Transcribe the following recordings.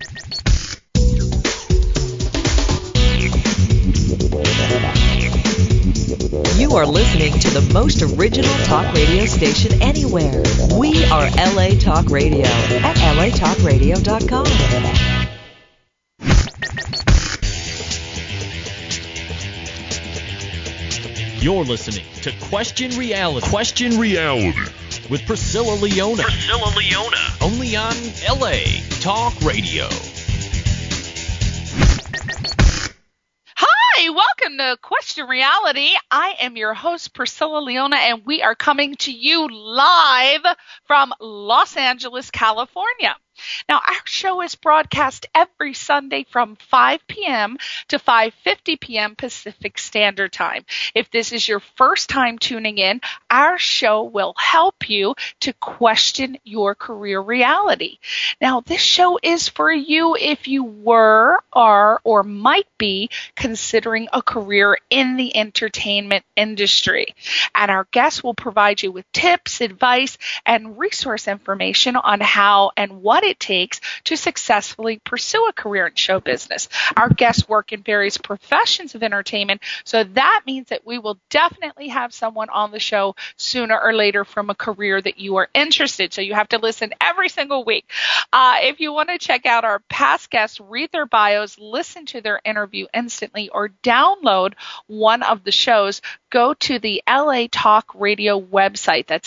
You are listening to the most original talk radio station anywhere. We are LA Talk Radio at latalkradio.com. You're listening to Question Reality. Question Reality with Priscilla Leona. Priscilla Leona. Only on LA Talk Radio. Hi, welcome to Question Reality. I am your host, Priscilla Leona, and we are coming to you live from Los Angeles, California. Now, our show is broadcast every Sunday from 5 p.m. to 5:50 p.m. Pacific Standard Time. If this is your first time tuning in, our show will help you to question your career reality. Now, this show is for you if you were, are, or might be considering a career in the entertainment industry. And our guests will provide you with tips, advice, and resource information on how and what it takes to successfully pursue a career in show business. Our guests work in various professions of entertainment, so that means that we will definitely have someone on the show sooner or later from a career that you are interested. So you have to listen every single week. If you want to check out our past guests, read their bios, listen to their interview instantly, or download one of the shows, go to the LA Talk Radio website. That's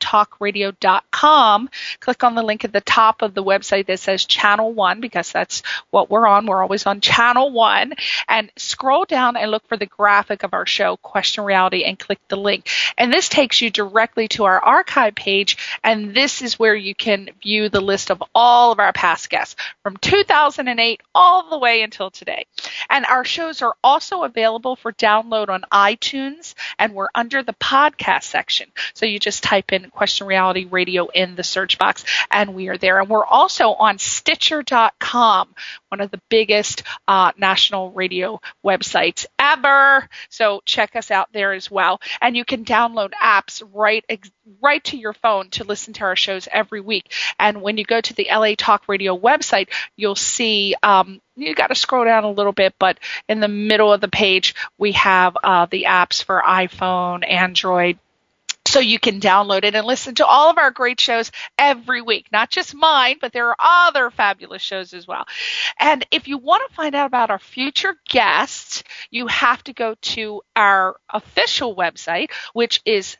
latalkradio.com. Click on the link at the top of the website that says Channel 1, because that's what we're on. We're always on Channel 1. And scroll down and look for the graphic of our show, Question Reality, and click the link. And this takes you directly to our archive page, and this is where you can view the list of all of our past guests from 2008 all the way until today. And our shows are also available for download on iTunes, and we're under the podcast section. So you just type in Question Reality Radio in the search box, and we are there. And we're also on Stitcher.com, one of the biggest national radio websites ever. So check us out there as well. And you can download apps right to your phone to listen to our shows every week. And when you go to the LA Talk Radio website, you'll see you got to scroll down a little bit, but in the middle of the page, we have the apps for iPhone, Android, so you can download it and listen to all of our great shows every week. Not just mine, but there are other fabulous shows as well. And if you want to find out about our future guests, you have to go to our official website, which is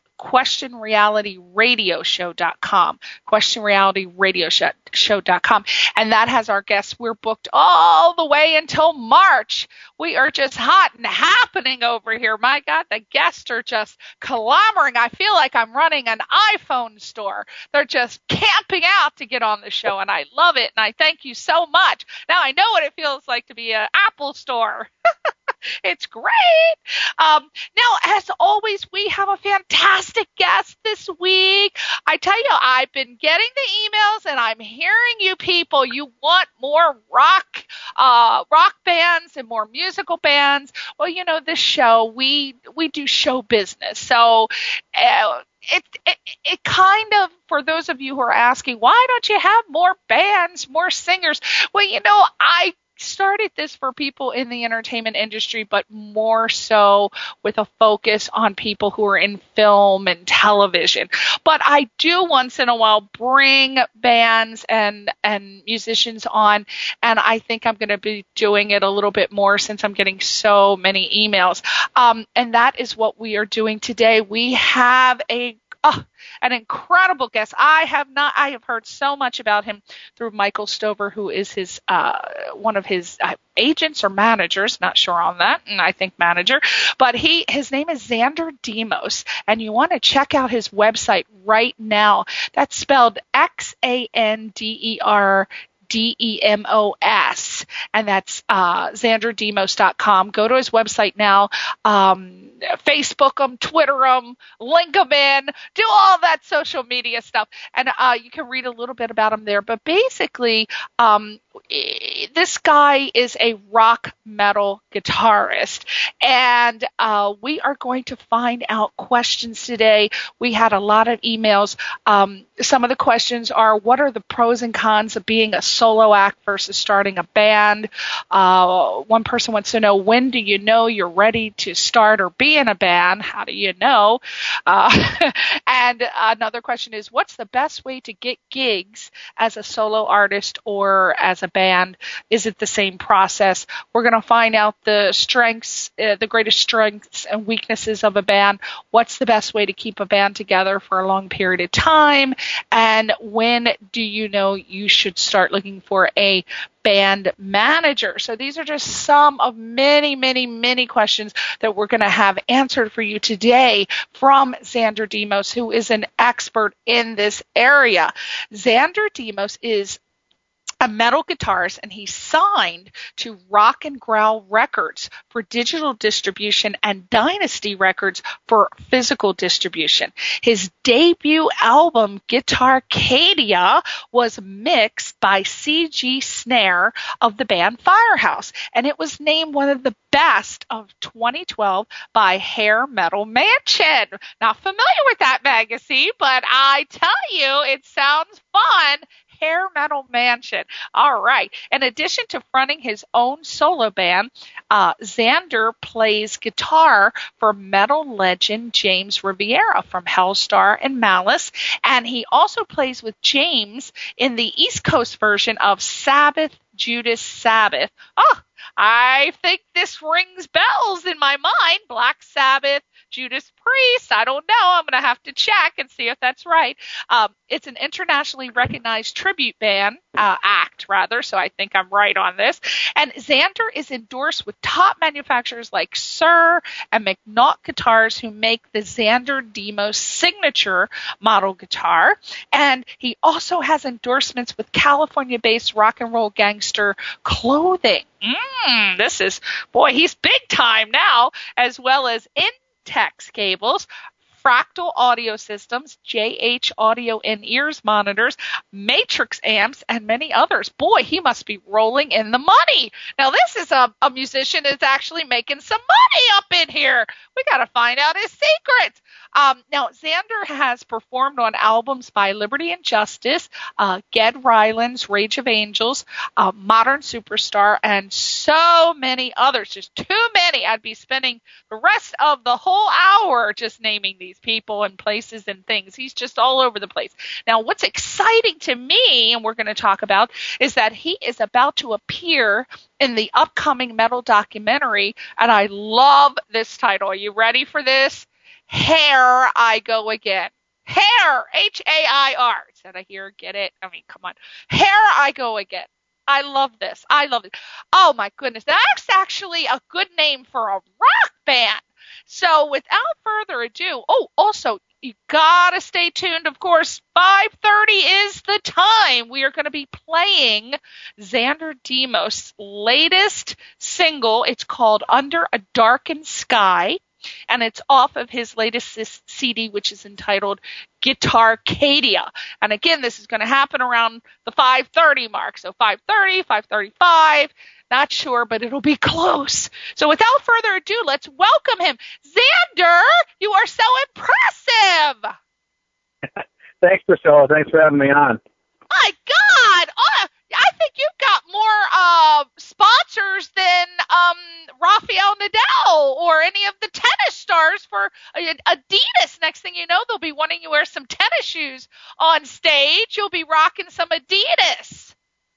questionrealityradioshow.com, questionrealityradioshow.com. And that has our guests. We're booked all the way until March. We are just hot and happening over here. My God, the guests are just clamoring. I feel like I'm running an iPhone store. They're just camping out to get on the show, and I love it, and I thank you so much. Now I know what it feels like to be an Apple store. It's great. Now, as always, we have a fantastic guest this week. I tell you, I've been getting the emails, and I'm hearing you people. You want more rock bands and more musical bands. Well, you know, this show, we do show business. So it kind of, for those of you who are asking, why don't you have more bands, more singers? Well, you know, I started this for people in the entertainment industry, but more so with a focus on people who are in film and television. But I do once in a while bring bands and musicians on, and I think I'm going to be doing it a little bit more since I'm getting so many emails. And that is what we are doing today. We have an incredible guest. I have heard so much about him through Michael Stover, who is his one of his agents or managers, not sure on that, and I think manager, but his name is Xander Demos, and you want to check out his website right now. That's spelled XanderDemos, and that's XanderDemos.com. Go to his website now. Facebook him, Twitter him, link him in, do all that social media stuff. And you can read a little bit about him there. But basically, this guy is a rock metal guitarist, and we are going to find out questions today. We had a lot of emails. Some of the questions are, what are the pros and cons of being a solo act versus starting a band? One person wants to know, when do you know you're ready to start or be in a band? How do you know? And another question is, what's the best way to get gigs as a solo artist or as a band? Is it the same process? We're going to find out the strengths, the greatest strengths and weaknesses of a band. What's the best way to keep a band together for a long period of time? And when do you know you should start looking for a band manager? So these are just some of many, many, many questions that we're going to have answered for you today from Xander Demos, who is an expert in this area. Xander Demos is a metal guitarist, and he signed to Rock and Growl Records for digital distribution and Dynasty Records for physical distribution. His debut album, Guitarcadia, was mixed by C.G. Snare of the band Firehouse, and it was named one of the best of 2012 by Hair Metal Mansion. Not familiar with that magazine, but I tell you, it sounds fun. Hair Metal Mansion. All right. In addition to fronting his own solo band, Xander plays guitar for metal legend James Riviera from Hellstar and Malice, and he also plays with James in the East Coast version of Sabbath, Judas Sabbath. Oh, I think this rings bells in my mind. Black Sabbath, Judas Priest. I don't know. I'm going to have to check and see if that's right. It's an internationally recognized tribute band, act rather, so I think I'm right on this. And Xander is endorsed with top manufacturers like Suhr and McNaught Guitars, who make the Xander Demos signature model guitar. And he also has endorsements with California-based rock and roll gangster Clothing. This is, boy, he's big time now, as well as Intex cables, Fractal Audio Systems, JH Audio in-ears monitors, Matrix amps, and many others. Boy, he must be rolling in the money. Now, this is a musician that's actually making some money up in here. We got to find out his secrets. Now, Xander has performed on albums by Liberty and Justice, Ged Ryland's Rage of Angels, Modern Superstar, and so many others. Just too many. I'd be spending the rest of the whole hour just naming these people and places and things. He's just all over the place. Now, what's exciting to me, and we're going to talk about, is that he is about to appear in the upcoming metal documentary, and I love this title. Are you ready for this? Hair, I Go Again. Hair, H-A-I-R. Instead of here, get it? I mean, come on. Hair, I Go Again. I love this. I love it. Oh, my goodness. That's actually a good name for a rock band. So without further ado, also, you got to stay tuned. Of course, 5:30 is the time. We are going to be playing Xander Demos' latest single. It's called Under a Darkened Sky, and it's off of his latest CD, which is entitled Guitarcadia. And again, this is going to happen around the 5:30 mark. So 5:30, 5:35. Not sure, but it'll be close. So without further ado, let's welcome him. Xander, you are so impressive. Thanks, Priscilla. Thanks for having me on. My God. I think you've got more sponsors than Rafael Nadal or any of the tennis stars for Adidas. Next thing you know, they'll be wanting you to wear some tennis shoes on stage. You'll be rocking some Adidas.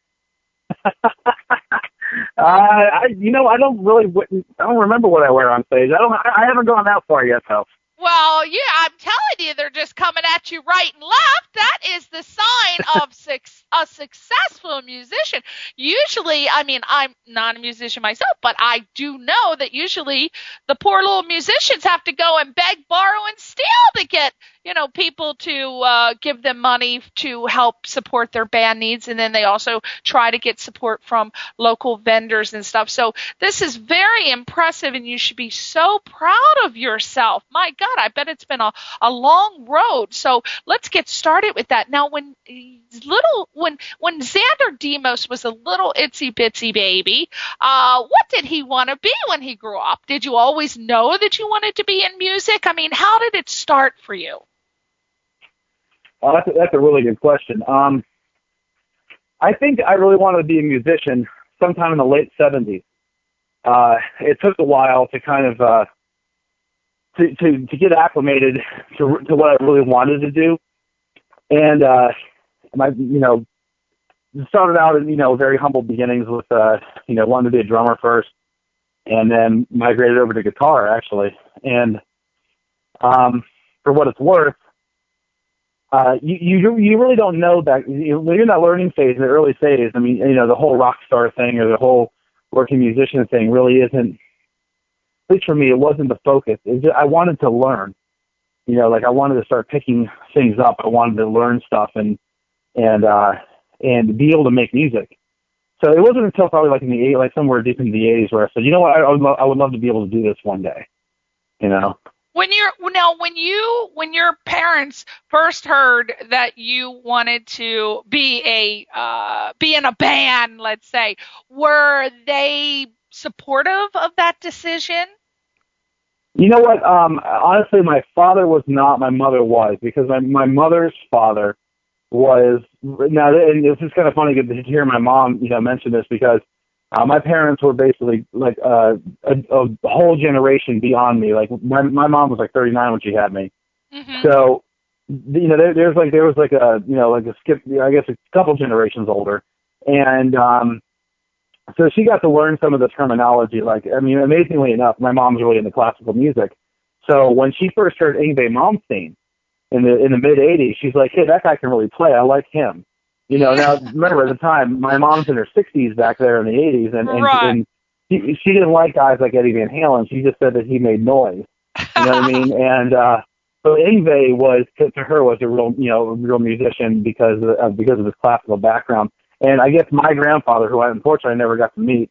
I don't remember what I wear on stage. I haven't gone that far yet, though. Well, yeah, I'm telling you, they're just coming at you right and left. That is the sign of a successful musician. Usually, I mean, I'm not a musician myself, but I do know that usually the poor little musicians have to go and beg, borrow, and steal to get, people to give them money to help support their band needs, and then they also try to get support from local vendors and stuff. So this is very impressive, and you should be so proud of yourself. My God, I bet it's been a long road. So let's get started with that. Now, when Xander Demos was a little itsy bitsy baby, what did he want to be when he grew up? Did you always know that you wanted to be in music? I mean, how did it start for you? That's a really good question. I think I really wanted to be a musician sometime in the late 70s. It took a while to kind of to get acclimated to what I really wanted to do, and started out in very humble beginnings with wanting to be a drummer first, and then migrated over to guitar actually. And for what it's worth, you really don't know that when you're in that learning phase, in the early phase. I mean, the whole rock star thing or the whole working musician thing really isn't. At least for me, it wasn't the focus. I wanted to learn. I wanted to start picking things up. I wanted to learn stuff and be able to make music. So it wasn't until probably like somewhere deep into the 80s where I said, you know what, I would love to be able to do this one day. When your parents first heard that you wanted to be in a band, let's say, were they supportive of that decision? You know what? Honestly, my father was not. My mother was, because my mother's father was. Now, and this is kind of funny to hear my mom, mention this, because my parents were basically like a whole generation beyond me. Like my mom was like 39 when she had me. Mm-hmm. So, there was a skip. I guess a couple generations older, and so she got to learn some of the terminology. Amazingly enough, my mom's really into classical music. So when she first heard Yngwie Malmsteen in the mid '80s, she's like, "Hey, that guy can really play. I like him." Now remember, at the time, my mom's in her 60s back there in the '80s, and she didn't like guys like Eddie Van Halen. She just said that he made noise. You know what I mean? And so Yngwie was to her was a real musician because of his classical background. And I guess my grandfather, who I unfortunately never got to meet,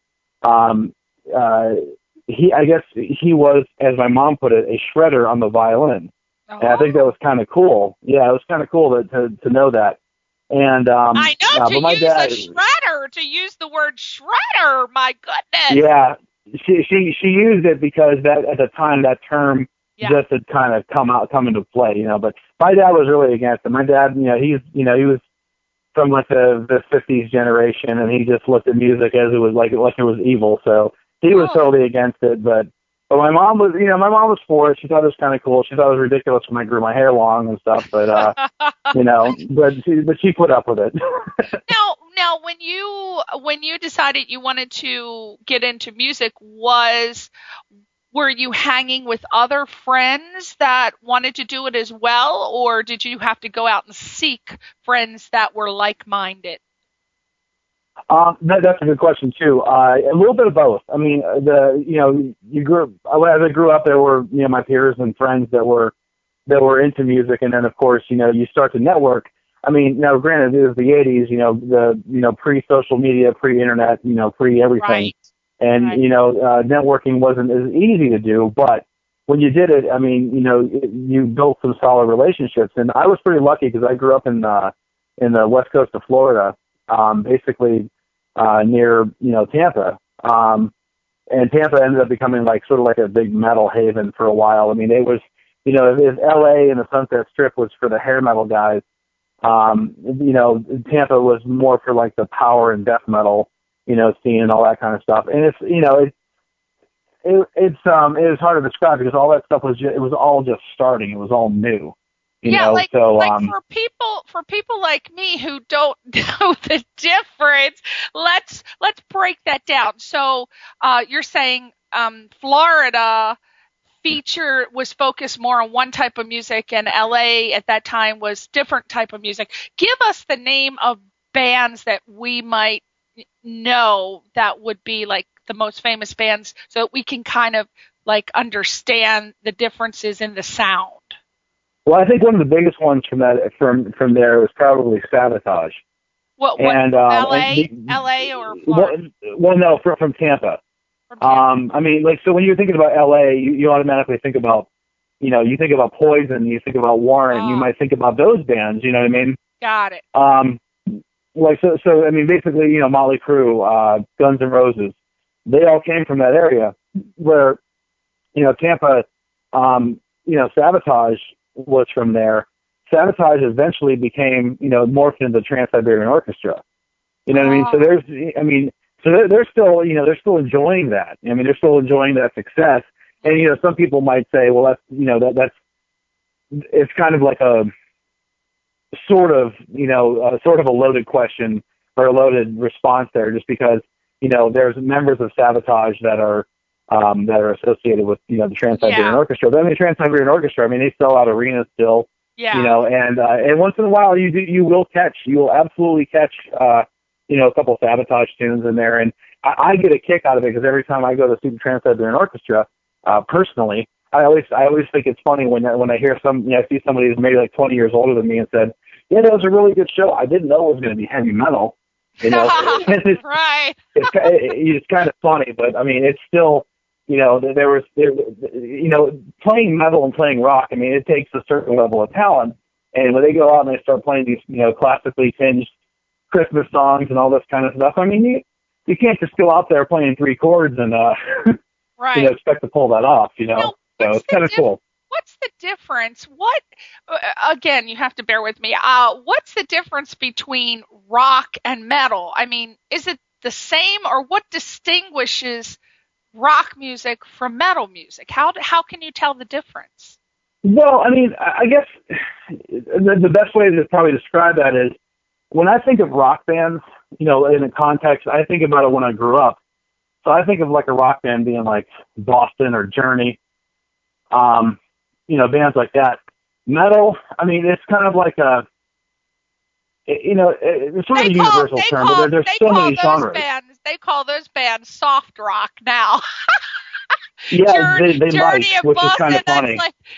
he was, as my mom put it, a shredder on the violin. Oh. And I think that was kind of cool. Yeah, it was kind of cool to know that. And I know, to use the word shredder, my goodness. Yeah, she used it because that at the time that term just had kind of come into play, But my dad was really against it. My dad, he was from like the 50s generation, and he just looked at music as it was like it was evil. So he was totally against it. But my mom was for it. She thought it was kind of cool. She thought it was ridiculous when I grew my hair long and stuff. But but she put up with it. Now, when you decided you wanted to get into music, were you hanging with other friends that wanted to do it as well, or did you have to go out and seek friends that were like-minded? That's a good question too. A little bit of both. I mean, as I grew up, there were my peers and friends that were into music, and then of course you start to network. I mean, now granted, it was the '80s, pre-social media, pre-internet, pre-everything. Right. And, networking wasn't as easy to do, but when you did it, I mean, you built some solid relationships. And I was pretty lucky because I grew up in the west coast of Florida, basically near, Tampa. And Tampa ended up becoming sort of like a big metal haven for a while. I mean, it was, if LA and the Sunset Strip was for the hair metal guys, Tampa was more for like the power and death metal scene and all that kind of stuff. And it's, it was hard to describe because all that stuff it was all just starting. It was all new. For people like me who don't know the difference, let's break that down. So, you're saying, Florida was focused more on one type of music, and LA at that time was different type of music. Give us the name of bands that we might know that would be like the most famous bands so that we can kind of like understand the differences in the sound. Well, I think one of the biggest ones from there was probably Sabotage. What and LA or Florida? Well, no, from Tampa. From Tampa. I mean, like, so when you're thinking about LA, you automatically think about, you think about Poison, you think about Warrant, you might think about those bands. You know what I mean? Got it. Like so I mean, basically, Motley Crue, Guns N' Roses, they all came from that area where, Tampa, Sabotage was from there. Sabotage eventually became, morphed into the Trans-Siberian Orchestra. You know what I mean? So they're still, they're still enjoying that. I mean, they're still enjoying that success. And, some people might say, well, that's, it's kind of like a sort of a loaded question or a loaded response there, just because, there's members of Sabotage that are associated with, the Trans-Siberian Orchestra. But I mean, the Trans-Siberian Orchestra, I mean, they sell out arenas still. Yeah. And once in a while you will absolutely catch, a couple of Sabotage tunes in there. And I get a kick out of it because every time I go to see the Trans-Siberian Orchestra, personally, I always think it's funny when I hear I see somebody who's maybe like 20 years older than me and said, yeah, that was a really good show. I didn't know it was going to be heavy metal. Right. It's kind of funny, but I mean, it's still, playing metal and playing rock, I mean, it takes a certain level of talent. And when they go out and they start playing these, classically tinged Christmas songs and all this kind of stuff, I mean, you can't just go out there playing three chords and, right. Expect to pull that off, So it's kind of cool. What's the difference? Again, you have to bear with me. What's the difference between rock and metal? I mean, is it the same, or what distinguishes rock music from metal music? How can you tell the difference? Well, I mean, I guess the best way to probably describe that is when I think of rock bands, in a context, I think about it when I grew up. So I think of like a rock band being like Boston or Journey, bands like that. Metal, I mean, it's kind of like it's sort of a universal term, but there's so many genres. They call those bands soft rock now. Yeah, they might, which Boston, is kind of funny.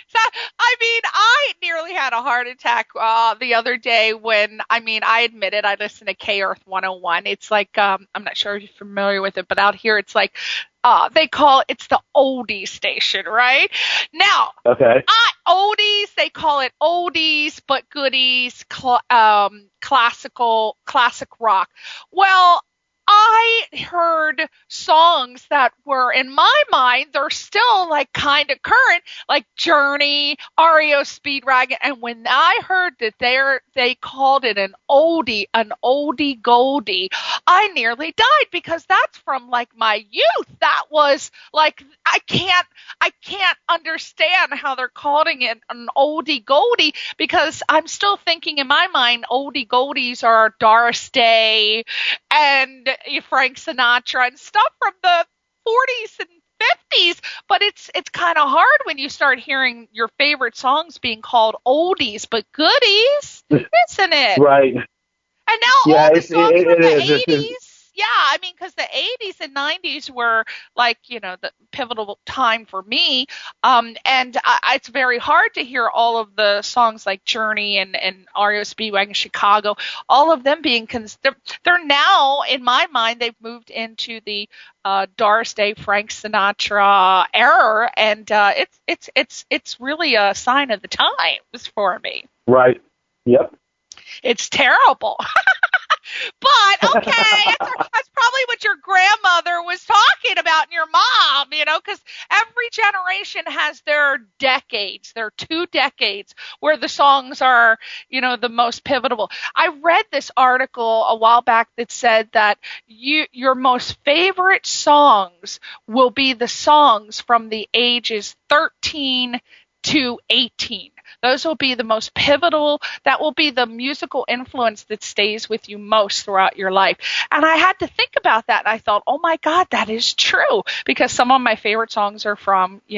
I nearly had a heart attack the other day when, I admitted I listened to K-Earth 101. It's like, I'm not sure if you're familiar with it, but out here it's like, they call it's the oldie station, right? Now, okay. Oldies, they call it oldies, but goodies, classic rock. Well, I heard songs that were, in my mind, they're still like kind of current, like Journey, REO Speedwagon, and when I heard that they called it an oldie goldie, I nearly died, because that's from like my youth. That was like, I can't understand how they're calling it an oldie goldie, because I'm still thinking in my mind oldie goldies are Doris Day and Frank Sinatra and stuff from the 40s and 50s, but it's kind of hard when you start hearing your favorite songs being called oldies but goodies, isn't it? Right. And now all the songs from the 80s. Yeah, because the 80s and 90s were like, the pivotal time for me. And it's very hard to hear all of the songs like Journey and REO Speedwagon, Chicago, all of them being they're now, in my mind, they've moved into the Doris Day, Frank Sinatra era, and it's really a sign of the times for me. Right. Yep. It's terrible. But, okay, that's probably what your grandmother was talking about and your mom, because every generation has their decades, their 2 decades where the songs are, the most pivotal. I read this article a while back that said that your most favorite songs will be the songs from the ages 13 to 18. Those will be the most pivotal. That will be the musical influence that stays with you most throughout your life. And I had to think about that. And I thought, oh my God, that is true. Because some of my favorite songs are from, the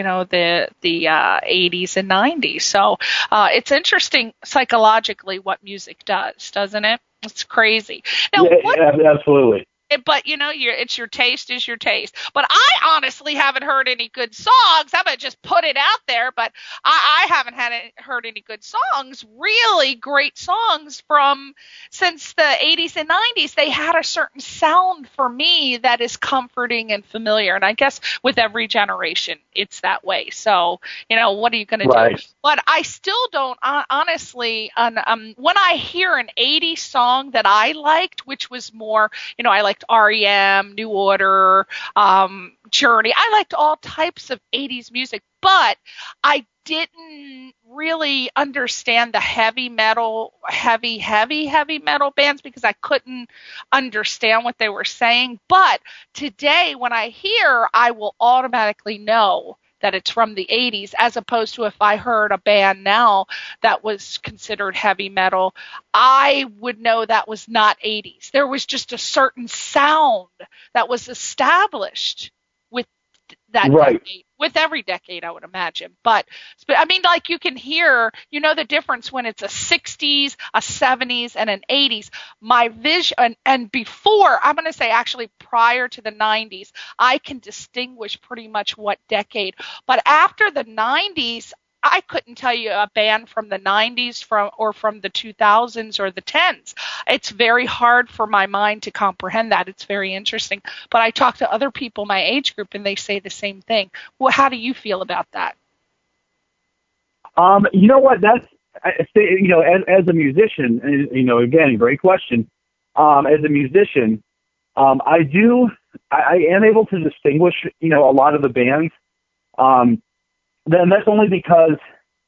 80s and 90s. So it's interesting psychologically what music does, doesn't it? It's crazy. Now, yeah, absolutely. But it's your taste is your taste. But I honestly haven't heard any good songs. I'm gonna just put it out there, but I haven't heard any good songs, really great songs since the 80s and 90s. They had a certain sound for me that is comforting and familiar, and I guess with every generation it's that way. So what are you gonna do? But I still don't honestly. When I hear an 80s song that I liked, which was more, I liked REM, New Order, Journey. I liked all types of 80s music, but I didn't really understand the heavy metal bands because I couldn't understand what they were saying. But today, when I hear, I will automatically know that it's from the 80s, as opposed to if I heard a band now that was considered heavy metal, I would know that was not 80s. There was just a certain sound that was established with that decade, with every decade, I would imagine. But I mean, like, you can hear, the difference when it's a 60s, a 70s, and an 80s. My vision, and before, I'm going to say actually prior to the 90s, I can distinguish pretty much what decade. But after the 90s, I couldn't tell you a band from the 90s from the 2000s or the 10s. It's very hard for my mind to comprehend that. It's very interesting. But I talk to other people my age group, and they say the same thing. Well, how do you feel about that? You know what? That's, as a musician, and, again, great question. As a musician, I am able to distinguish, a lot of the bands. Then that's only because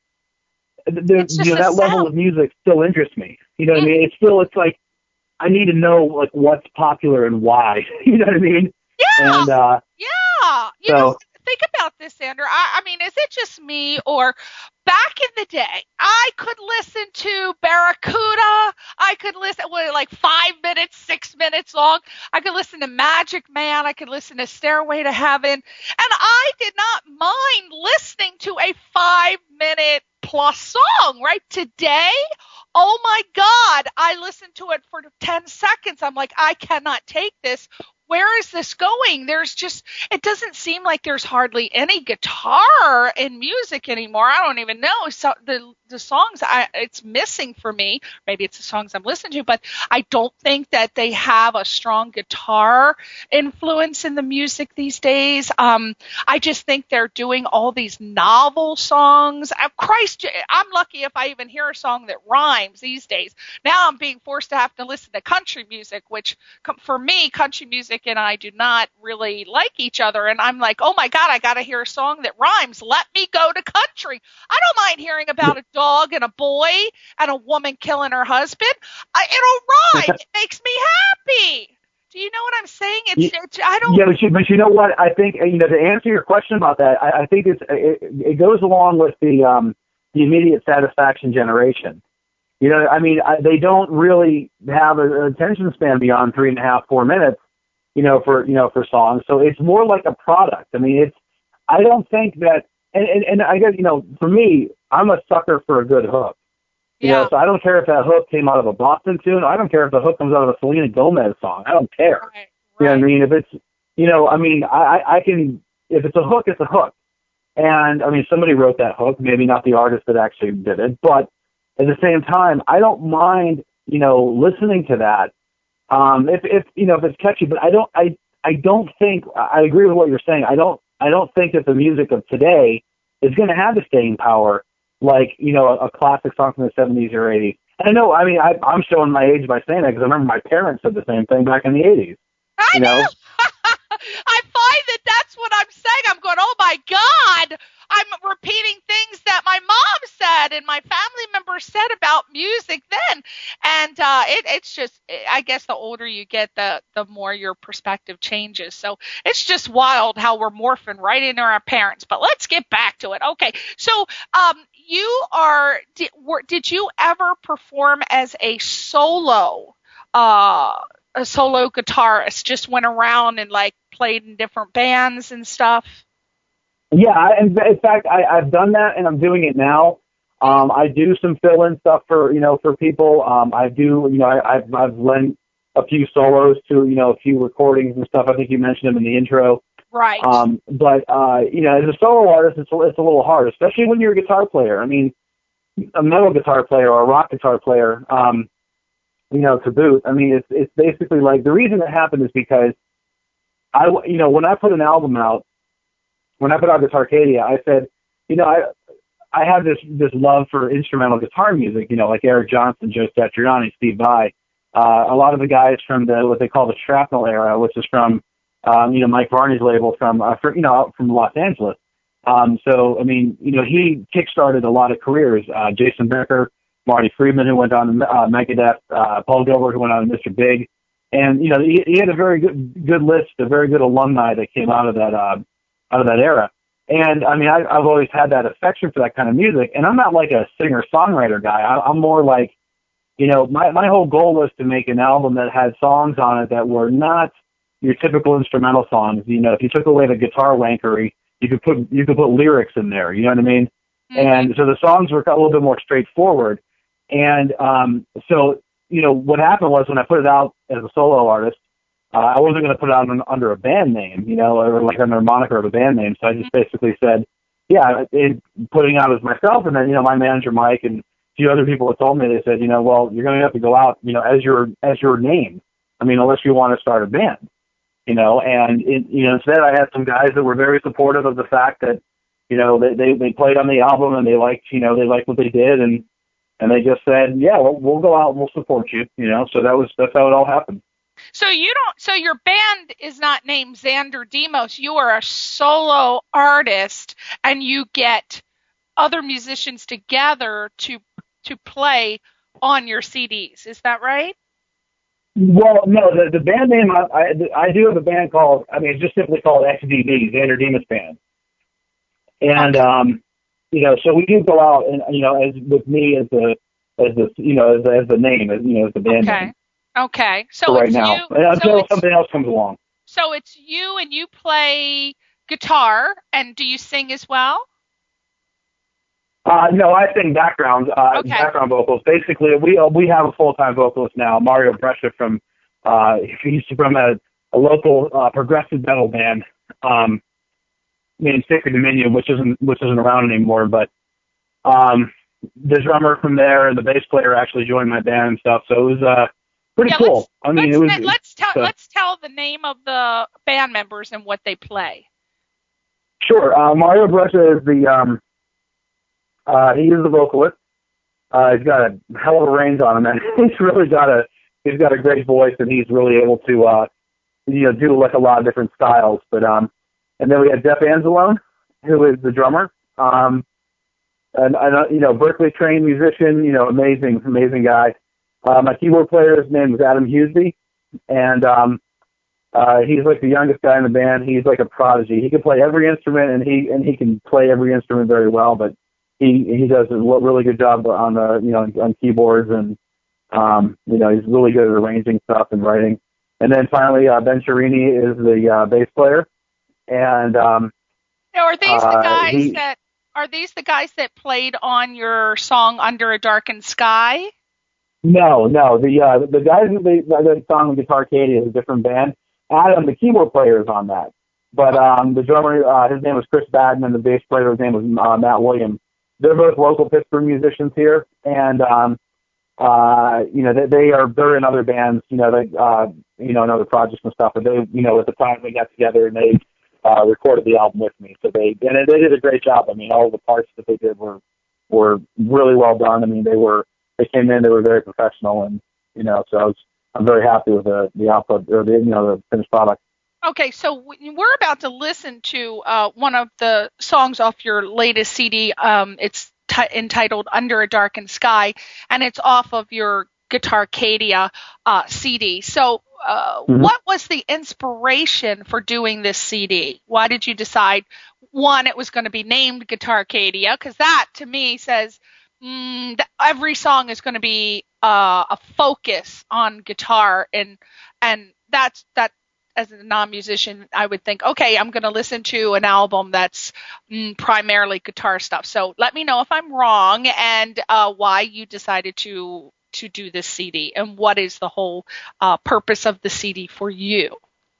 that level of music still interests me. You know what I mean? It's like I need to know like what's popular and why. You know what I mean? Yeah. And, yeah. Think about this, Sandra. I mean, is it just me, or back in the day, I could listen to Barracuda. I could listen like 5 minutes, 6 minutes long. I could listen to Magic Man. I could listen to Stairway to Heaven. And I did not mind listening to a 5-minute plus song, right? Today, oh my God, I listened to it for 10 seconds. I'm like, I cannot take this. Where is this going? It doesn't seem like there's hardly any guitar in music anymore. I don't even know. So the songs, it's missing for me. Maybe it's the songs I'm listening to, but I don't think that they have a strong guitar influence in the music these days. I just think they're doing all these novel songs. Christ, I'm lucky if I even hear a song that rhymes these days. Now I'm being forced to have to listen to country music, which for me, country music and I do not really like each other. And I'm like, oh my God, I got to hear a song that rhymes. Let me go to country. I don't mind hearing about a dog and a boy and a woman killing her husband. It'll rhyme. It makes me happy. Do you know what I'm saying? I don't. Yeah, but you know what? I think, to answer your question about that, I think it goes along with the immediate satisfaction generation. I mean, they don't really have an attention span beyond 3.5, 4 minutes. For songs. So it's more like a product. I mean, I don't think that, and I guess, for me, I'm a sucker for a good hook. So I don't care if that hook came out of a Boston tune. I don't care if the hook comes out of a Selena Gomez song. I don't care. Right. You know what I mean? If it's, I can, if it's a hook, it's a hook. And I mean, somebody wrote that hook, maybe not the artist that actually did it, but at the same time, I don't mind, listening to that. If it's catchy, but I don't think, I agree with what you're saying. I don't think that the music of today is going to have the staying power like, a classic song from the 70s or 80s. And I'm showing my age by saying that because I remember my parents said the same thing back in the 80s. I know. I find that that's what I'm saying. I'm going, oh my God, I'm repeating things that my mom said and my family members said about music then. And it's just, I guess the older you get, the more your perspective changes. So it's just wild how we're morphing right into our parents. But let's get back to it. Okay. So did you ever perform as a solo guitarist, just went around and like played in different bands and stuff? Yeah, in fact, I've done that and I'm doing it now. I do some fill-in stuff for people. I do, I've lent a few solos to, a few recordings and stuff. I think you mentioned them in the intro. Right. But as a solo artist, it's a little hard, especially when you're a guitar player. I mean, a metal guitar player or a rock guitar player, to boot. I mean, it's basically like, the reason it happened is because when I put an album out, when I put out Guitarcadia, I said, I have this love for instrumental guitar music, like Eric Johnson, Joe Satriani, Steve Vai, a lot of the guys from what they call the Shrapnel era, which is from, Mike Varney's label from Los Angeles. So, I mean, he kickstarted a lot of careers. Jason Becker, Marty Friedman, who went on to Megadeth, Paul Gilbert, who went on to Mr. Big. And, he had a very good list, a very good alumni that came out of that era. And, I mean, I've always had that affection for that kind of music. And I'm not like a singer-songwriter guy. I'm more like, my whole goal was to make an album that had songs on it that were not your typical instrumental songs. If you took away the guitar wankery, you could put lyrics in there. You know what I mean? Mm-hmm. And so the songs were a little bit more straightforward. And so what happened was, when I put it out as a solo artist, I wasn't going to put it out under a band name, or like under a moniker of a band name. So I just basically said, putting out as myself. And then, my manager, Mike, and a few other people have told me, they said, well, you're going to have to go out, as your name. I mean, unless you want to start a band, and instead I had some guys that were very supportive of the fact that, they played on the album and they liked what they did. And they just said, we'll go out and we'll support you, so that's how it all happened. So your band is not named Xander Demos. You are a solo artist, and you get other musicians together to play on your CDs. Is that right? Well, no, the band name, I do have a band called, it's just simply called XDB, Xander Demos Band. And, okay. So we do go out and, as with me as the name, as the band name. Okay. So for right it's now. You, until something else comes along. So it's you, and you play guitar, and do you sing as well? No, I sing background vocals. Basically, we have a full-time vocalist now, Mario Brescia he's from a local progressive metal band named Sacred Dominion, which isn't around anymore. But the drummer from there and the bass player actually joined my band and stuff. So it was pretty cool. Let's tell the name of the band members and what they play. Sure. Mario Brescia is he is the vocalist. He's got a hell of a range on him, and he's got a great voice, and he's really able to do like a lot of different styles. But and then we had Jeff Anzalone, who is the drummer. And Berkeley trained musician, amazing guy. My keyboard player's name is Adam Huseby, and he's like the youngest guy in the band. He's like a prodigy. He can play every instrument, and he can play every instrument very well. But he does a really good job on on keyboards, and he's really good at arranging stuff and writing. And then finally, Ben Cherini is the bass player. And now, are these the guys that played on your song "Under a Darkened Sky"? No. The guys that song Guitarcadia is a different band. Adam, the keyboard player, is on that. But the drummer, his name was Chris Baden, and the bass player, his name was Matt Williams. They're both local Pittsburgh musicians here, and they're in other bands, in other projects and stuff. But they, at the time they got together and they recorded the album with me. So they did a great job. I mean, all the parts that they did were really well done. I mean, they came in, they were very professional, and so I'm very happy with the output, or the finished product. Okay, so we're about to listen to one of the songs off your latest CD. It's entitled "Under a Darkened Sky," and it's off of your Guitarcadia CD. So what was the inspiration for doing this CD? Why did you decide, one, it was going to be named Guitarcadia? Because that, to me, says every song is going to be a focus on guitar, and that as a non-musician, I would think, okay, I'm going to listen to an album that's primarily guitar stuff. So let me know if I'm wrong, and why you decided to to do this CD, and what is the whole purpose of the CD for you?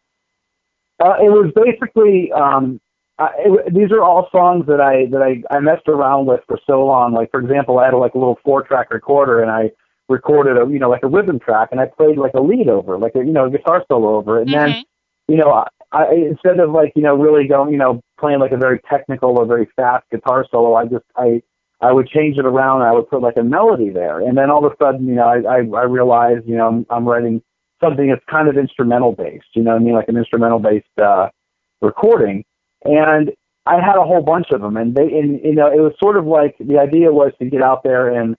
It was basically these are all songs that I messed around with for so long. Like, for example, I had a little 4-track recorder, and I recorded a rhythm track, and I played like a lead over, like a guitar solo over it, and then I instead of really going playing like a very technical or very fast guitar solo, I would change it around, and I would put like a melody there, and then all of a sudden I realized I'm writing something that's kind of instrumental based, like an instrumental based recording. And I had a whole bunch of them, and it was sort of like the idea was to get out there and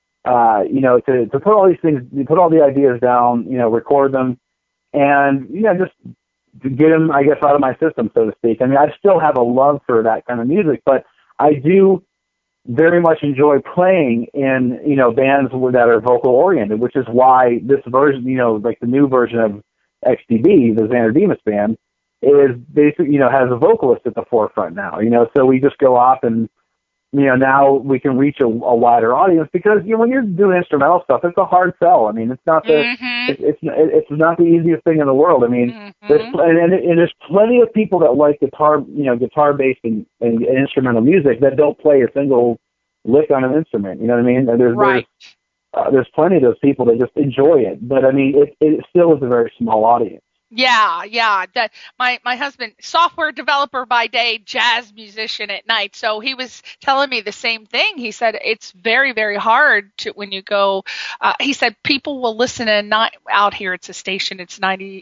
to put all these things, put all the ideas down, record them, and just to get them, I guess, out of my system, so to speak. I mean, I still have a love for that kind of music, but I do very much enjoy playing in, bands that are vocal oriented, which is why this version, like the new version of XTB, the Xander Demas band, is basically, has a vocalist at the forefront now, so we just go off and, now we can reach a wider audience, because, when you're doing instrumental stuff, it's a hard sell. I mean, it's not it's not the easiest thing in the world. I mean, there's plenty of people that like guitar-based and instrumental music that don't play a single lick on an instrument. You know what I mean? There's plenty of those people that just enjoy it, but I mean, it still is a very small audience. Yeah. That my husband, software developer by day, jazz musician at night. So he was telling me the same thing. He said it's very, very hard to, when you go. He said people will listen and not out here. It's a station. It's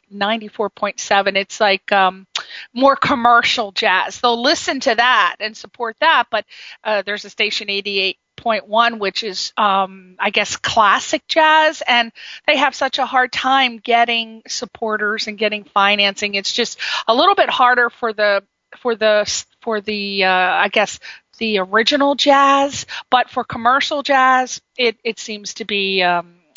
94.7. It's like more commercial jazz. They'll listen to that and support that. But there's a station 88.1, which is, I guess, classic jazz, and they have such a hard time getting supporters and getting financing. It's just a little bit harder for the I guess the original jazz, but for commercial jazz, it seems to be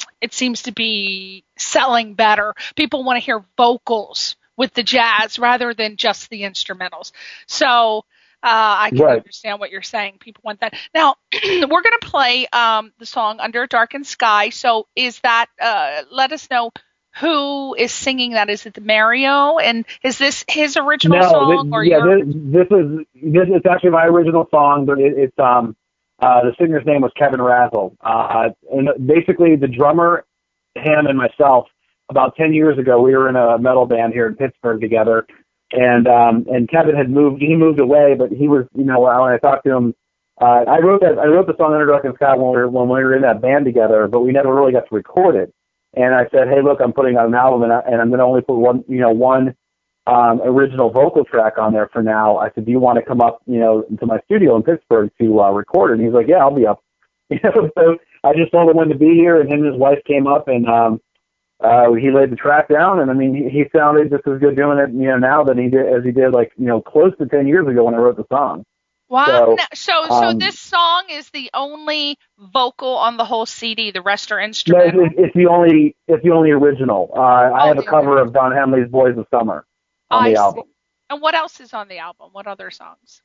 selling better. People want to hear vocals with the jazz rather than just the instrumentals. So I can understand what you're saying. People want that. Now, we're going to play the song Under a Darkened Sky. So is that, let us know who is singing that. Is it the Mario? And is this his original song? This is actually my original song, but it's the singer's name was Kevin Razzle. And basically the drummer, him and myself, about 10 years ago, we were in a metal band here in Pittsburgh together. And Kevin had moved away, but he was, when I talked to him, I wrote the song Under Darkened Sky when we were in that band together, but we never really got to record it. And I said, hey, look, I'm putting out an album, and I'm going to only put one original vocal track on there for now. I said, do you want to come up, to my studio in Pittsburgh to record it? And he's like, yeah, I'll be up. So I just told him when to be here, and him and his wife came up, and he laid the track down, and I mean, he sounded just as good doing it, now than he did like, close to 10 years ago when I wrote the song. Wow. So this song is the only vocal on the whole CD. The rest are instrumental. No, it's the only original. I have a cover of Don Henley's "Boys of Summer" on the album. And what else is on the album? What other songs?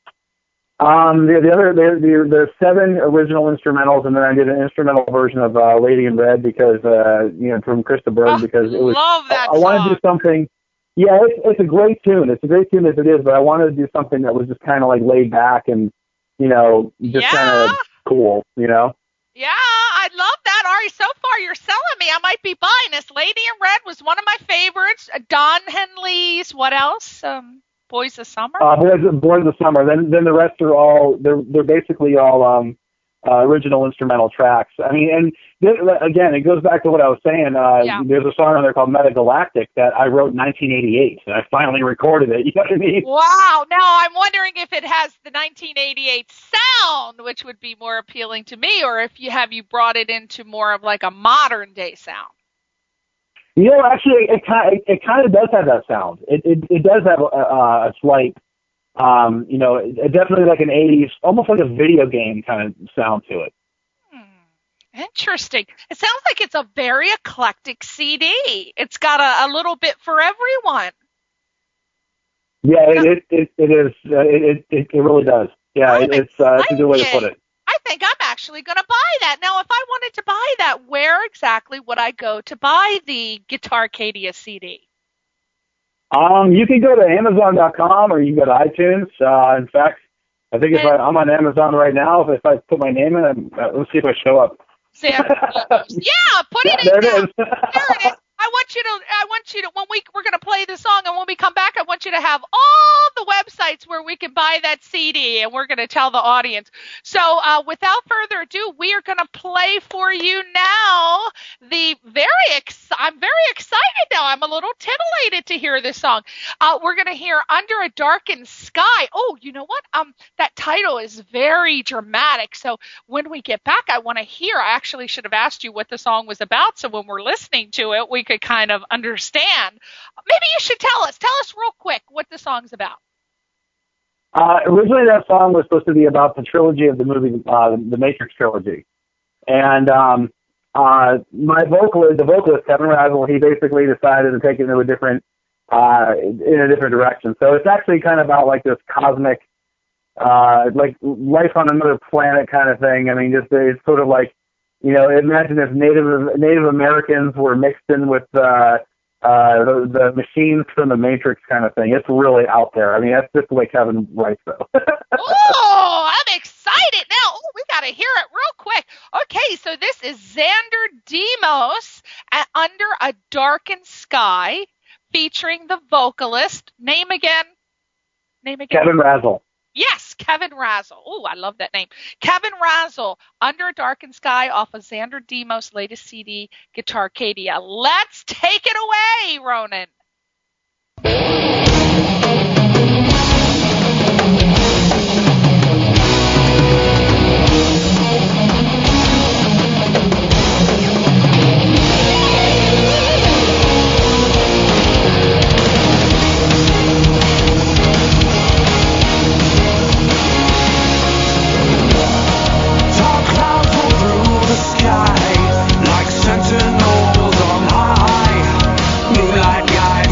There's 7 original instrumentals, and then I did an instrumental version of "Lady in Red" because from Krista Berg, because it was. Love that I wanted to do something. Yeah, it's a great tune. It's a great tune as it is, but I wanted to do something that was just kind of like laid back and just kind of cool, Yeah, I love that, Ari. So far, you're selling me. I might be buying this. "Lady in Red" was one of my favorites. Don Henley's. What else? "Boys of Summer." Boys of Summer. Then the rest are all they're basically all original instrumental tracks. I mean, and again, it goes back to what I was saying. There's a song on there called "Metagalactic" that I wrote in 1988, and I finally recorded it. You know what I mean? Wow. Now I'm wondering if it has the 1988 sound, which would be more appealing to me, or if you brought it into more of like a modern day sound. Actually, it kind of does have that sound. It does have a slight, definitely like an 80s, almost like a video game kind of sound to it. Interesting. It sounds like it's a very eclectic CD. It's got a little bit for everyone. Yeah, it is. It really does. Yeah, it's a good way to put it. I think I'm actually going to buy that. Now, if I wanted to buy that, where exactly would I go to buy the Guitarcadia CD? You can go to Amazon.com or you can go to iTunes. In fact, I think I'm on Amazon right now. If I put my name in, let's see if I show up. Yeah, put it in. There it is. There it is. I want you to, when we're going to play the song, and when we come back, I want you to have all the websites where we can buy that CD, and we're going to tell the audience. So, without further ado, we are going to play for you now I'm very excited now. I'm a little titillated to hear this song. We're going to hear Under a Darkened Sky. Oh, you know what? That title is very dramatic. So when we get back, I want to hear. I actually should have asked you what the song was about, so when we're listening to it, we could kind of understand. Maybe you should tell us real quick what the song's about. Originally, that song was supposed to be about the trilogy of the movie, the Matrix trilogy. And the vocalist, Kevin Razzle, he basically decided to take it into a different direction. So it's actually kind of about like this cosmic, like life on another planet kind of thing. I mean, it's sort of like, imagine if Native Americans were mixed in with the machines from the Matrix kind of thing. It's really out there. I mean, that's just the way Kevin writes, though. Oh, I'm excited now. Oh, we got to hear it real quick. Okay, so this is Xander Demos at Under a Darkened Sky, featuring the vocalist. Name again? Kevin Razzle. Yes, Kevin Razzle. Oh, I love that name. Kevin Razzle, Under a Darkened Sky, off of Xander Demos' latest CD, Guitarcadia. Let's take it away, Ronan. Like sentinels on high, moonlight guide.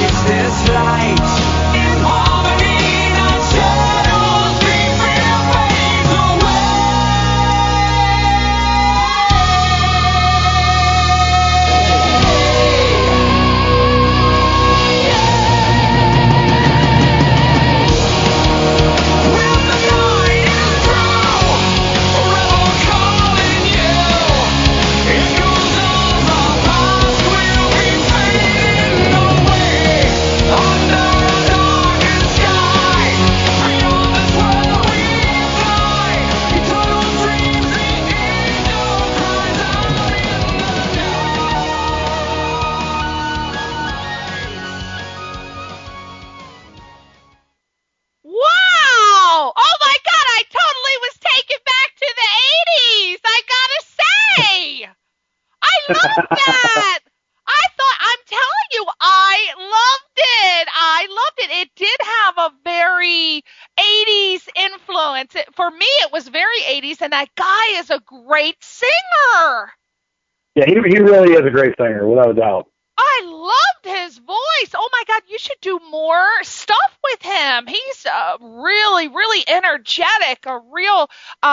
that. I'm telling you, I loved it. I loved it. It did have a very 80s influence. For me, it was very 80s, and that guy is a great singer. Yeah, he really is a great singer, without a doubt. I loved his voice. Oh my God, you should do more stuff with him. He's really, really energetic, a real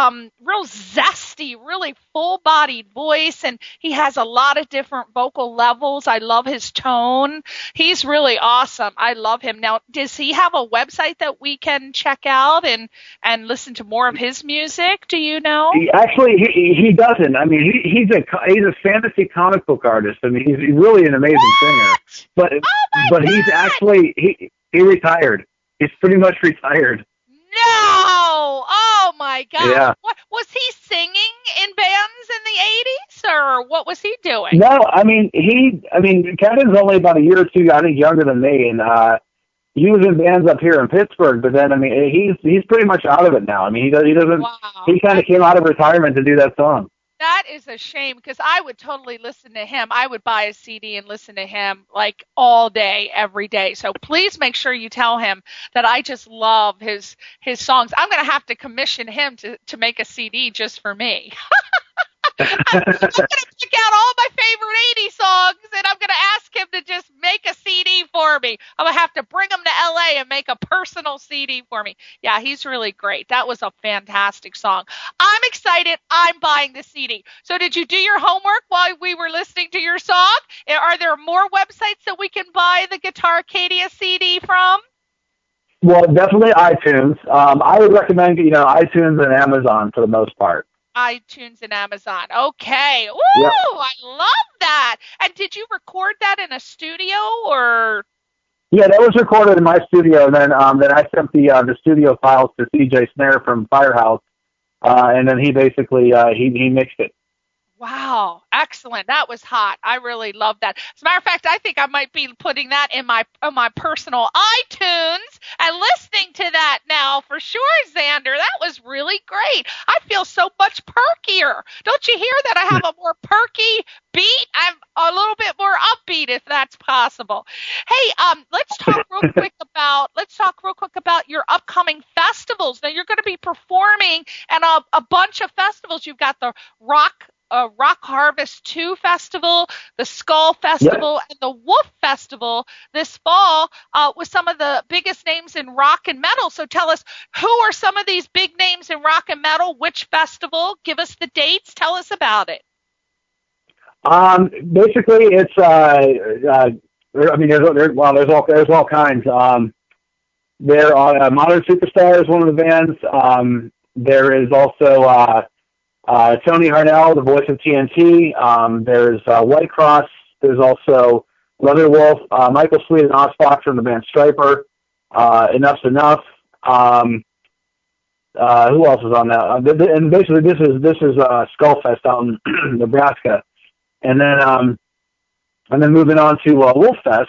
zesty, really full-bodied voice, and he has a lot of different vocal levels. I love his tone. He's really awesome. I love him. Now, does he have a website that we can check out and listen to more of his music? Do you know? He doesn't. I mean, he's a fantasy comic book artist. I mean, he's really an amazing singer. But he's actually he retired. He's pretty much retired. No! Oh my God! Yeah. What was he singing in bands in the 80s, or what was he doing? No, I mean Kevin's only about a year or two, I think, younger than me, and he was in bands up here in Pittsburgh. But then, I mean, he's pretty much out of it now. I mean, he doesn't. Wow. He kind of came out of retirement to do that song. That is a shame, because I would totally listen to him. I would buy a CD and listen to him like all day, every day. So please make sure you tell him that I just love his songs. I'm going to have to commission him to make a CD just for me. I'm going to pick out all my favorite 80s songs, and I'm going to ask him to just make a CD for me. I'm going to have to bring him to LA and make a personal CD for me. Yeah, he's really great. That was a fantastic song. I'm excited. I'm buying the CD. So did you do your homework while we were listening to your song? Are there more websites that we can buy the Guitar Arcadia CD from? Well, definitely iTunes. I would recommend, iTunes and Amazon for the most part. iTunes and Amazon. Okay. Woo! Yep. I love that. And did you record that in a studio or? Yeah, that was recorded in my studio, and then I sent the studio files to CJ Snare from Firehouse, and then he basically he mixed it. Wow, excellent. That was hot. I really love that. As a matter of fact, I think I might be putting that in my personal iTunes and listening to that now for sure, Xander. That was really great. I feel so much perkier. Don't you hear that I have a more perky beat? I'm a little bit more upbeat, if that's possible. Hey, let's talk real quick about your upcoming festivals. Now, you're going to be performing at a bunch of festivals. You've got the Rock Harvest 2 Festival, the Skull Festival, yep, and the Wolf Festival this fall with some of the biggest names in rock and metal. So tell us, who are some of these big names in rock and metal? Which festival? Give us the dates. Tell us about it. Basically, it's there's all kinds. There are Modern Superstar is one of the bands. There is also Tony Harnell, the voice of TNT. There's White Cross. There's also Leatherwolf, Michael Sweet and Osfox from the band Striper. Enough's Enough. Who else is on that? And basically, this is Skullfest out in Nebraska. And then moving on to Wolffest.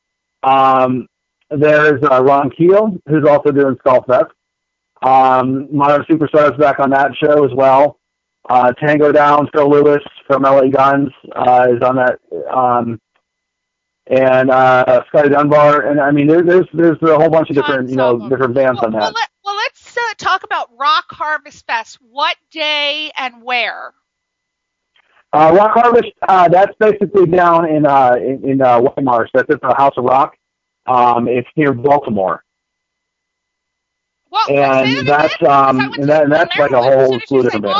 There's Ron Keel, who's also doing Skullfest. Modern Superstar is back on that show as well. Tango Down, Phil Lewis from LA Guns is on that, and Scotty Dunbar, and I mean there's a whole bunch of different different bands on that. Well, let's talk about Rock Harvest Fest. What day and where? Rock Harvest, that's basically down in White Marsh. That's at the House of Rock. It's near Baltimore. Well, And that's that's like a whole slew of bands.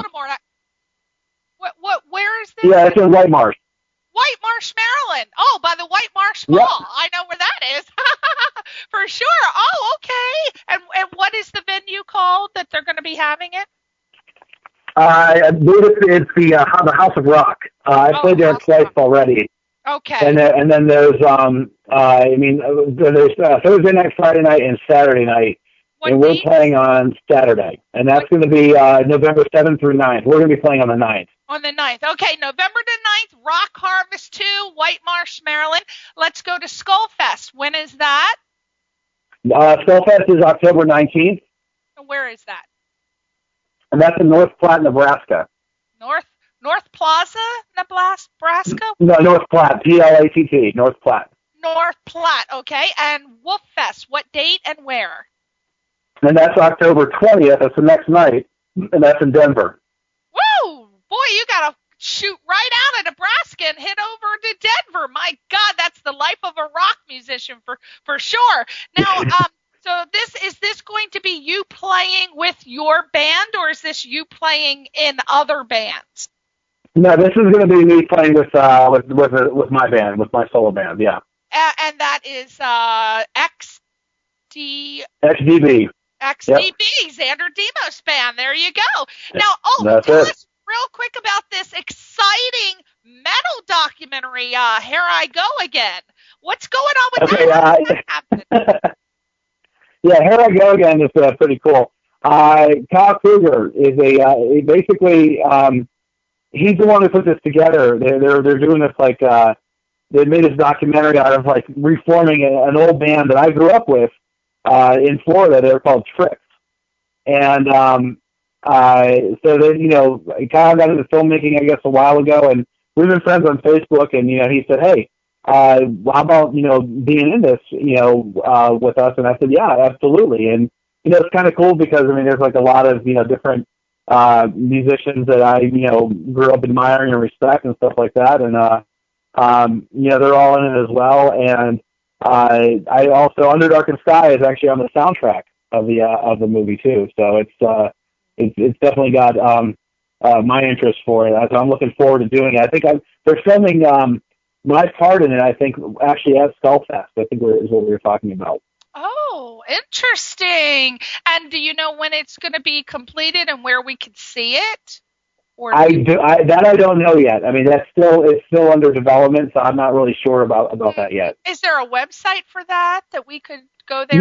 Where is this? Yeah, it's in White Marsh. White Marsh, Maryland. Oh, by the White Marsh Mall. Yep. I know where that is. For sure. Oh, okay. And what is the venue called that they're going to be having it? I believe it's the House of Rock. I played there twice already. Okay. And then there's there's Thursday night, Friday night, and Saturday night. And we're playing on Saturday. And that's going to be November 7th through 9th. We're going to be playing on the 9th. On the 9th. Okay, November the 9th, Rock Harvest 2, White Marsh, Maryland. Let's go to Skullfest. When is that? Skullfest is October 19th. Where is that? And that's in North Platte, Nebraska. North Plaza, Nebraska? No, North Platte, Platt, North Platte. North Platte, okay. And Wolf Fest, what date and where? And that's October 20th. That's the next night, and that's in Denver. Woo! Boy, you got to shoot right out of Nebraska and hit over to Denver. My God, that's the life of a rock musician for sure. Now, so is this going to be you playing with your band, or is this you playing in other bands? No, this is going to be me playing with my band, with my solo band. Yeah. And that is XDB. XDB, yep. Xander Demos Band. There you go. Now, tell us real quick about this exciting metal documentary, Here I Go Again. What's going on with that? Yeah, Here I Go Again is pretty cool. Kyle Kruger is basically he's the one who put this together. They're doing this they made this documentary out of reforming an old band that I grew up with in Florida. They're called Tricks, and so then Kyle got into filmmaking I guess a while ago, and we've been friends on Facebook. And he said, hey, how about being in this with us? And I said, yeah, absolutely. And it's kind of cool because there's a lot of different musicians that I grew up admiring and respect and stuff like that, and they're all in it as well. And I also Underdark and Sky is actually on the soundtrack of the movie too. So it's definitely got my interest for it. So I'm looking forward to doing it. I think they're filming my part in it. I think actually at Skullfest. I think is what we were talking about. Oh, interesting. And do you know when it's going to be completed and where we could see it? I don't know yet. It's still under development, so I'm not really sure about that yet. Is there a website for that we could go there?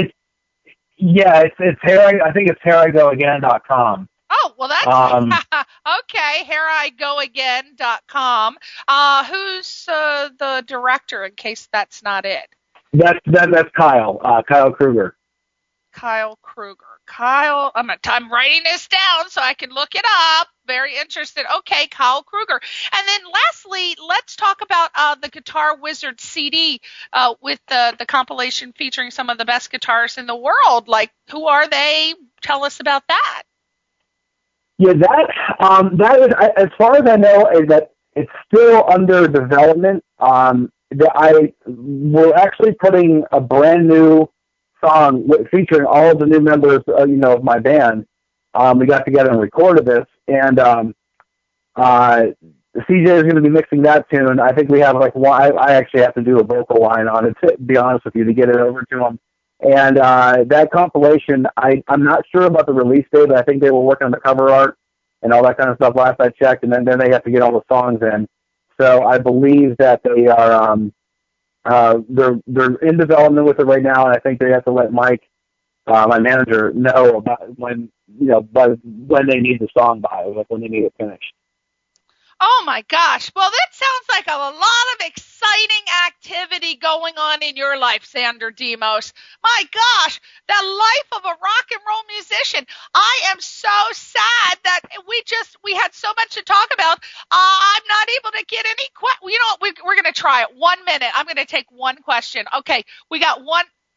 Yeah, it's I think it's HereIGoAgain.com. Oh, well, that's okay. HereIGoAgain.com. Who's the director? In case that's not it. That's Kyle. Kyle Kruger. Kyle Kruger. Kyle, I'm writing this down so I can look it up. Very interested. Okay, Kyle Kruger. And then lastly, let's talk about the Guitar Wizard CD with the compilation featuring some of the best guitarists in the world. Who are they? Tell us about that. Yeah, that is, as far as I know, is that it's still under development. We're actually putting a brand new song featuring all of the new members, of my band. We got together and recorded this, and CJ is going to be mixing that tune. I think we have I actually have to do a vocal line on it, to be honest with you, to get it over to him. And that compilation, I'm not sure about the release date, but I think they were working on the cover art and all that kind of stuff last I checked, and then they have to get all the songs in. So I believe that they are they're in development with it right now, and I think they have to let Mike, my manager, know about when they need the song by, when they need it finished. Oh my gosh. Well, that sounds like a lot of exciting activity going on in your life, Xander Demos. My gosh, the life of a rock and roll musician. I am so sad that we had so much to talk about. I'm not able to get any questions. We're going to try it. 1 minute. I'm going to take one question. Okay. We got one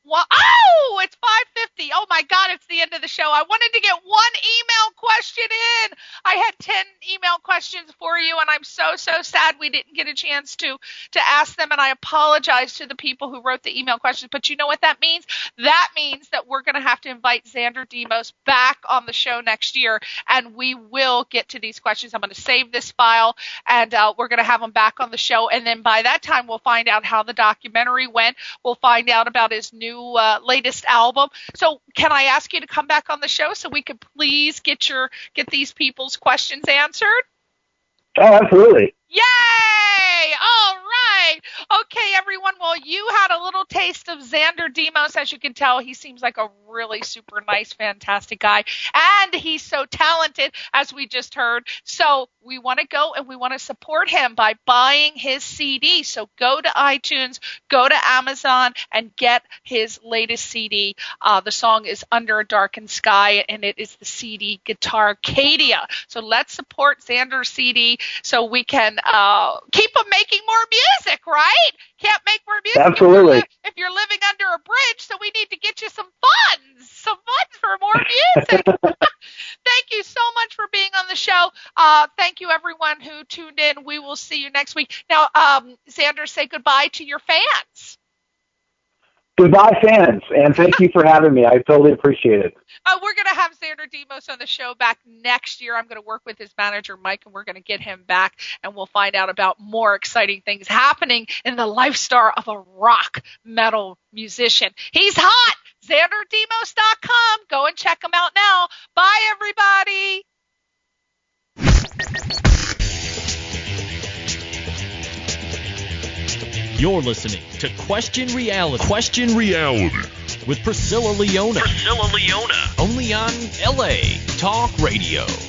Oh, it's 5:50. Oh my God, it's the end of the show. I wanted to get one email question in. I had 10 email questions for you, and I'm so sad we didn't get a chance to ask them, and I apologize to the people who wrote the email questions. But you know what that means? That means that we're going to have to invite Xander Demos back on the show next year, and we will get to these questions. I'm going to save this file, and we're going to have him back on the show, and then by that time we'll find out how the documentary went. We'll find out about his new latest album. So can I ask you to come back on the show so we could please get these people's questions answered? Oh, absolutely. Yay! All right. Okay, everyone. Well, you had a little taste of Xander Demos. As you can tell, he seems like a really super nice, fantastic guy. And he's so talented, as we just heard. So we want to go and we want to support him by buying his CD. So go to iTunes, go to Amazon, and get his latest CD. The song is Under a Darkened Sky, and it is the CD Guitarcadia. So let's support Xander's CD so we can keep him making more music, right? Can't make more music Absolutely. if you're living under a bridge, so we need to get you some funds for more music. Thank you so much for being on the show. Thank you, everyone who tuned in. We will see you next week. Now, Xander, say goodbye to your fans. Goodbye, fans, and thank you for having me. I totally appreciate it. We're going to have Xander Demos on the show back next year. I'm going to work with his manager, Mike, and we're going to get him back, and we'll find out about more exciting things happening in the lifestyle of a rock metal musician. He's hot! XanderDemos.com. Go and check him out now. Bye, everybody! You're listening to Question Reality. Question Reality with Priscilla Leona. Only on LA Talk Radio.